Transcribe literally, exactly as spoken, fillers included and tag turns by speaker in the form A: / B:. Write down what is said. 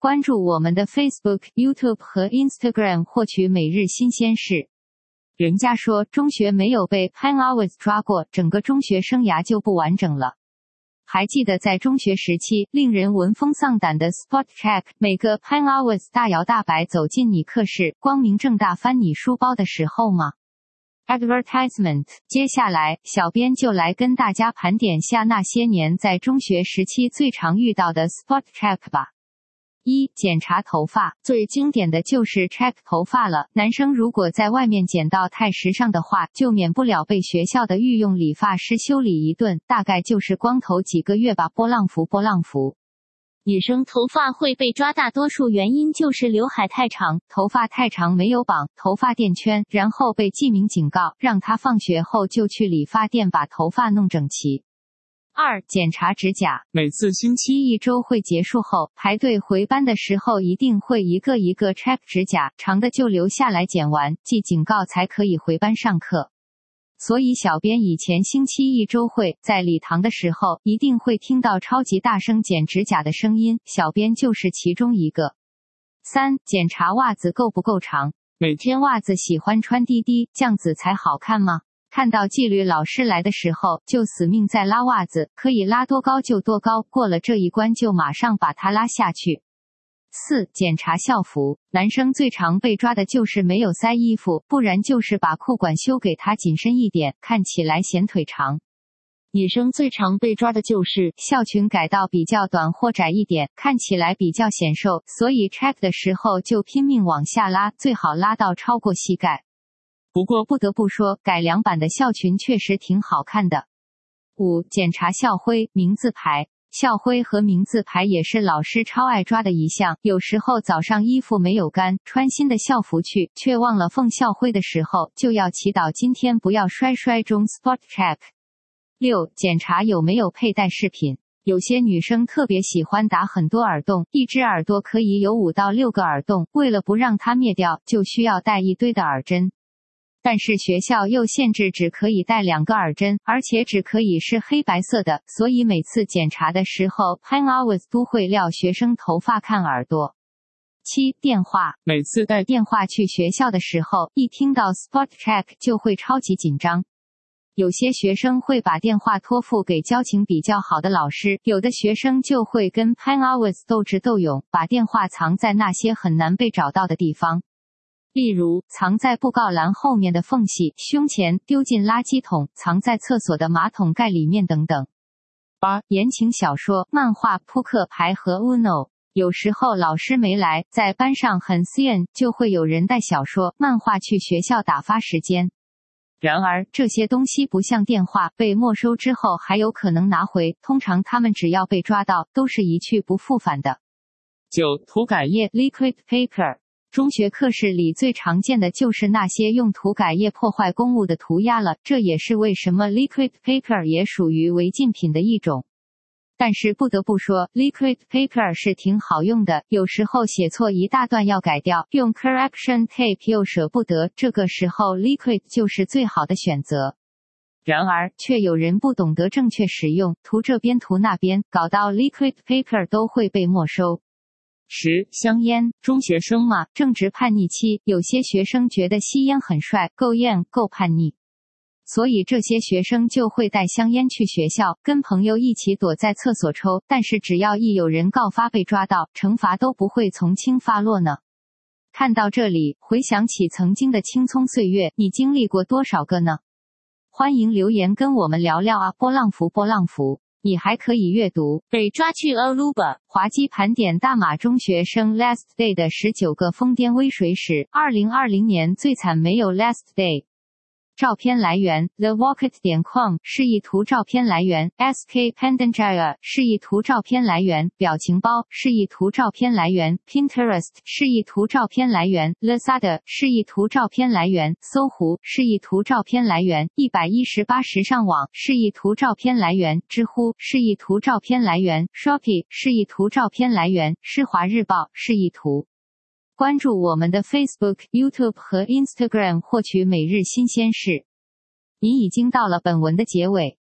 A: 关注我们的 Facebook、YouTube 和 Instagram 获取每日新鲜事。人家说中学没有被 Pine Hours 抓过，整个中学生涯就不完整了。还记得在中学时期令人闻风丧胆的 Spot Check， 每个 Pine Hours 大摇大摆走进你课室，光明正大翻你书包的时候吗？ Advertisement。 接下来小编就来跟大家盘点下那些年在中学时期最常遇到的 Spot Check 吧。一、检查头发，最经典的就是 check 头发了。男生如果在外面剪到太时尚的话，就免不了被学校的御用理发师修理一顿，大概就是光头几个月吧。波浪符波浪符。
B: 女生头发会被抓，大多数原因就是刘海太长，
A: 头发太长没有绑头发垫圈，然后被记名警告，让她放学后就去理发店把头发弄整齐。二、检查指甲，每次星期一周会结束后，排队回班的时候一定会一个一个 check 指甲，长的就留下来剪完，记警告才可以回班上课。所以小编以前星期一周会在礼堂的时候，一定会听到超级大声剪指甲的声音，小编就是其中一个。三、检查袜子够不够长，每天袜子喜欢穿低低，这样子才好看吗？看到纪律老师来的时候，就死命在拉袜子，可以拉多高就多高，过了这一关就马上把它拉下去。四、检查校服，男生最常被抓的就是没有塞衣服，不然就是把裤管修给它紧身一点，看起来显腿长。女生最常被抓的就是校裙改到比较短或窄一点，看起来比较显瘦，所以 check 的时候就拼命往下拉，最好拉到超过膝盖。不过不得不说，改良版的校裙确实挺好看的。五、检查校徽、名字牌。校徽和名字牌也是老师超爱抓的一项，有时候早上衣服没有干，穿新的校服去，却忘了奉校徽的时候，就要祈祷今天不要摔摔中 spot check。六、检查有没有佩戴饰品。有些女生特别喜欢打很多耳洞，一只耳朵可以有五到六个耳洞，为了不让它灭掉，就需要带一堆的耳针。但是学校又限制只可以带两个耳针，而且只可以是黑白色的，所以每次检查的时候 Pine Hours 都会撂学生头发看耳朵。七、电话，每次带电话去学校的时候，一听到 Spot Check 就会超级紧张。有些学生会把电话托付给交情比较好的老师，有的学生就会跟 Pine Hours 斗智斗勇，把电话藏在那些很难被找到的地方。例如，藏在布告栏后面的缝隙、胸前，丢进垃圾桶，藏在厕所的马桶盖里面等等。八、言情小说、漫画、扑克牌和 Uno。有时候老师没来，在班上很私怨，就会有人带小说、漫画去学校打发时间。然而，这些东西不像电话，被没收之后还有可能拿回，通常他们只要被抓到，都是一去不复返的。九、涂改液 Liquid Paper。中学课室里最常见的就是那些用涂改液破坏公物的涂鸦了，这也是为什么 liquid paper 也属于违禁品的一种。但是不得不说 liquid paper 是挺好用的，有时候写错一大段要改掉，用 correction tape 又舍不得，这个时候 liquid 就是最好的选择。然而，却有人不懂得正确使用，涂这边涂那边，搞到 liquid paper 都会被没收。十、香烟，中学生嘛，正值叛逆期，有些学生觉得吸烟很帅，够艳，够叛逆。所以这些学生就会带香烟去学校，跟朋友一起躲在厕所抽，但是只要一有人告发被抓到，惩罚都不会从轻发落呢。看到这里，回想起曾经的青葱岁月，你经历过多少个呢？欢迎留言跟我们聊聊啊，波浪符波浪符。你还可以阅读
B: 被抓去 Aruba
A: 滑稽盘点大马中学生 Last Day 的十九个疯癫微水史，二零二零年最惨没有 Last Day。照片来源 the walket 点 com 示意图照片来源 S K Pandangaya 示意图照片来源表情包示意图照片来源 Pinterest 示意图照片来源 Lazada 示意图照片来源搜狐示意图照片来源一百一十八时尚网示意图照片来源知乎示意图照片来源 Shopee 示意图照片来源施华日报示意图。关注我们的 Facebook、YouTube 和 Instagram 获取每日新鲜事。你已经到了本文的结尾。